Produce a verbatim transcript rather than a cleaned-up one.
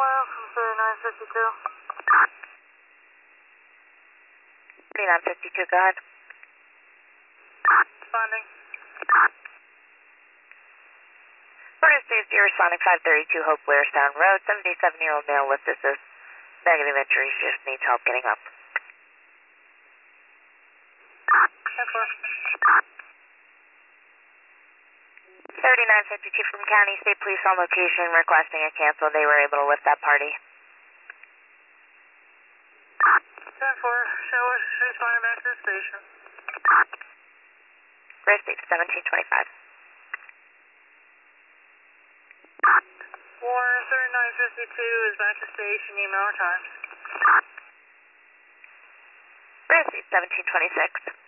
Oil from thirty-nine fifty-two. thirty-nine fifty-two, go ahead. Responding. Order safety, responding five thirty-two Hope Blairstown Road, seventy-seven-year-old male with assist. Negative injuries, just needs help getting up. thirty-nine fifty-two from County State Police on location requesting a cancel. They were able to lift that party. ten four, shower, responding back to the station. Receive seventeen twenty-five. Warren thirty-nine fifty-two is back to station, email times. Receive seventeen twenty-six.